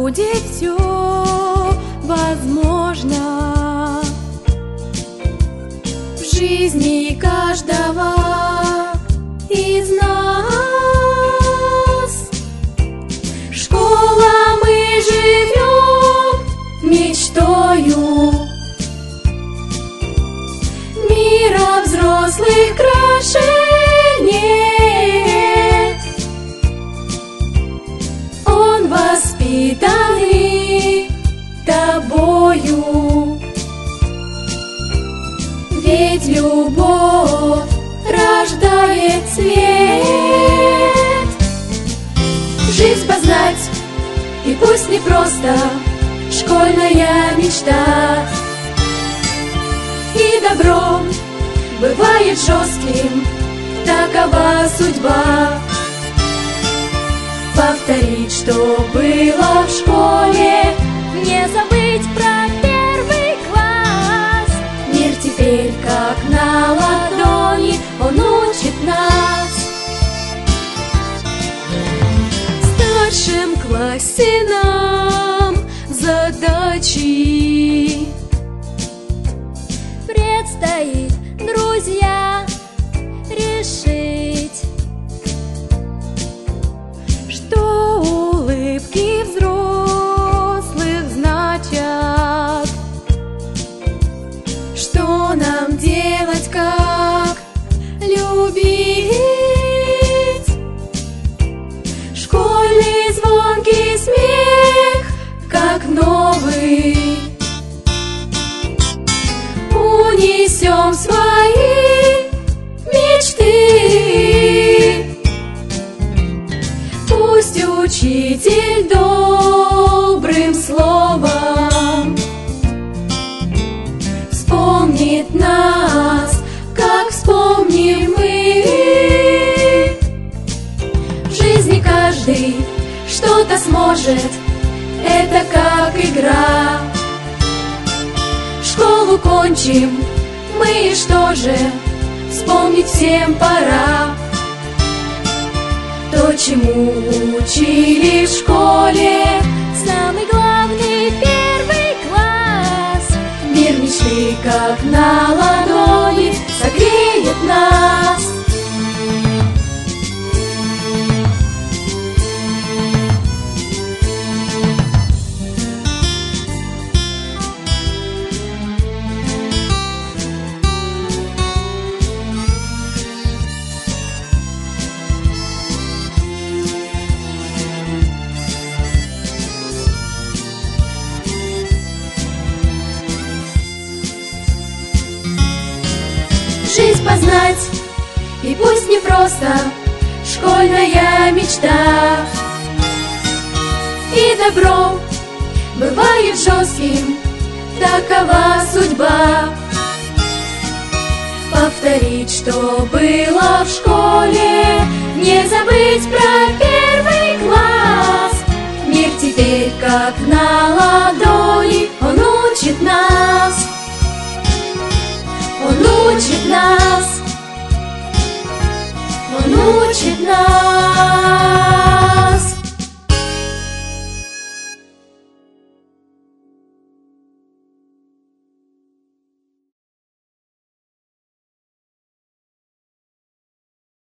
будет все возможно в жизни каждого из нас. Школа, мы живем мечтою мира взрослых краше нет. Он воспитанный тобою, ведь любовь рождает свет. Жизнь познать, и пусть не просто школьная мечта. И добро бывает жестким, такова судьба. Повторить, что было в школе, не забыть про первый класс. Мир теперь как на ладони, он учит нас. В старшем классе нам задачи предстоит, друзья, решить, что улыбки взрослых значат, что нам делать, как любить. Школьный звонкий смех, как новый, унесем свои мечты. Пусть учитель добрым словом вспомнит нас, как вспомним мы. В жизни каждый что-то сможет, это как игра. Школу кончим мы, и что же, вспомнить всем пора. То, чему учили в школе, самый главный первый класс. Мир мечты, как на ладони, согреет нас. Жизнь познать, и пусть не просто школьная мечта. И добро бывает жестким, такова судьба. Повторить, что было в школе, не забыть про первый класс. Мир теперь как на ладони, он учит нас. Он учит нас, он учит нас.